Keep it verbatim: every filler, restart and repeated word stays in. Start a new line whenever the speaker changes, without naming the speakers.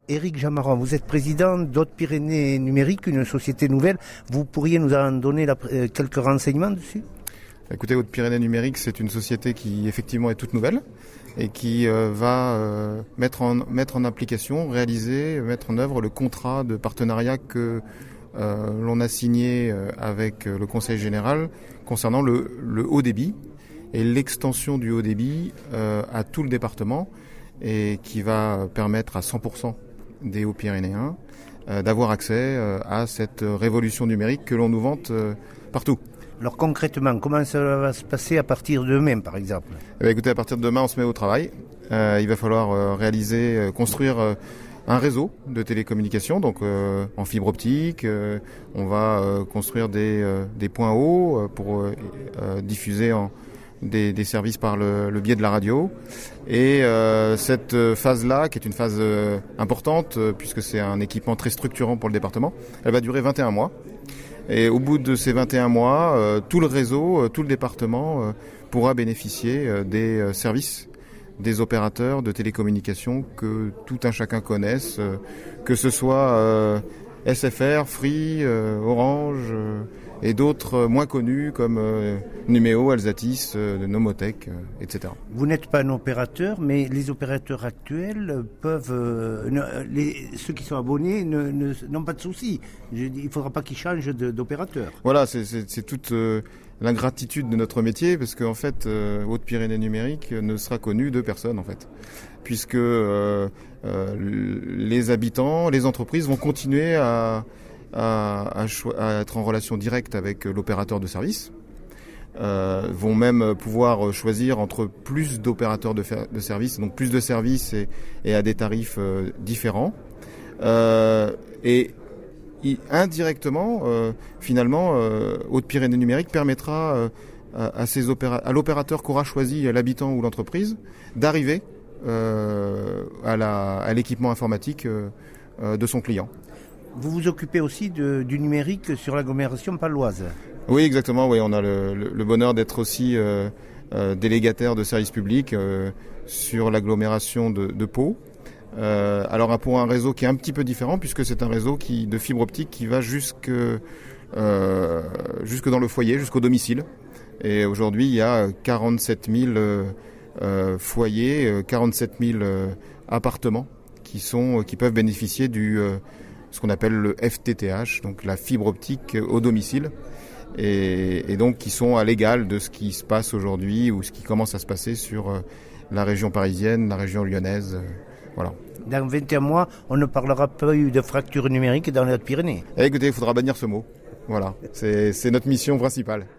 Éric Jamaron, vous êtes président d'Hautes-Pyrénées Numérique, une société nouvelle. Vous pourriez nous en donner la, euh, quelques renseignements dessus ?
Écoutez, Hautes-Pyrénées Numérique, c'est une société qui effectivement est toute nouvelle et qui euh, va euh, mettre, en, mettre en application, réaliser, mettre en œuvre le contrat de partenariat que euh, l'on a signé euh, avec le Conseil général concernant le, le haut débit et l'extension du haut débit euh, à tout le département et qui va permettre à cent pour cent des Hauts-Pyrénéens euh, d'avoir accès euh, à cette révolution numérique que l'on nous vante euh, partout.
Alors concrètement, comment ça va se passer à partir de demain, par exemple ?
Eh bien, écoutez, à partir de demain, on se met au travail. Euh, il va falloir euh, réaliser, euh, construire euh, un réseau de télécommunications, donc euh, en fibre optique. Euh, on va euh, construire des, euh, des points hauts euh, pour euh, euh, diffuser en Des, des services par le, le biais de la radio. Et euh, cette phase-là, qui est une phase euh, importante, euh, puisque c'est un équipement très structurant pour le département, elle va durer vingt et un mois. Et au bout de ces vingt et un mois, euh, tout le réseau, euh, tout le département euh, pourra bénéficier euh, des euh, services des opérateurs de télécommunications que tout un chacun connaisse, euh, que ce soit euh, S F R, Free, euh, Orange... Euh, et d'autres moins connus comme euh, Numéo, Alsatis, euh, Nomotech, euh, et cetera.
Vous n'êtes pas un opérateur, mais les opérateurs actuels peuvent... Euh, ne, les, ceux qui sont abonnés ne, ne, n'ont pas de soucis. Je, il ne faudra pas qu'ils changent de, d'opérateur.
Voilà, c'est, c'est, c'est toute euh, l'ingratitude de notre métier, parce qu'en fait, euh, Hautes-Pyrénées Numérique ne sera connue de personne, en fait. Puisque euh, euh, les habitants, les entreprises vont continuer à... À, à, cho- à être en relation directe avec l'opérateur de service, euh, vont même pouvoir choisir entre plus d'opérateurs de, fer- de services, donc plus de services et, et à des tarifs euh, différents. Euh, et y, indirectement, euh, finalement, euh, Hautes-Pyrénées Numérique permettra euh, à, à, ces opéra- à l'opérateur qu'aura choisi l'habitant ou l'entreprise d'arriver euh, à, la, à l'équipement informatique euh, euh, de son client.
Vous vous occupez aussi de, du numérique sur l'agglomération paloise.
Oui, exactement. Oui, on a le, le, le bonheur d'être aussi euh, euh, délégataire de services publics euh, sur l'agglomération de, de Pau. Euh, alors pour un réseau qui est un petit peu différent, puisque c'est un réseau qui, de fibre optique qui va jusque, euh, jusque dans le foyer, jusqu'au domicile. Et aujourd'hui, il y a quarante-sept mille euh, foyers, quarante-sept mille euh, appartements qui, sont, qui peuvent bénéficier du... Euh, ce qu'on appelle le F T T H, donc la fibre optique au domicile, et, et donc qui sont à l'égal de ce qui se passe aujourd'hui ou ce qui commence à se passer sur euh, la région parisienne, la région lyonnaise, euh, voilà.
Dans vingt et un mois, on ne parlera pas de fracture numérique dans les Hautes-Pyrénées.
Eh, écoutez, il faudra bannir ce mot, voilà, c'est, c'est notre mission principale.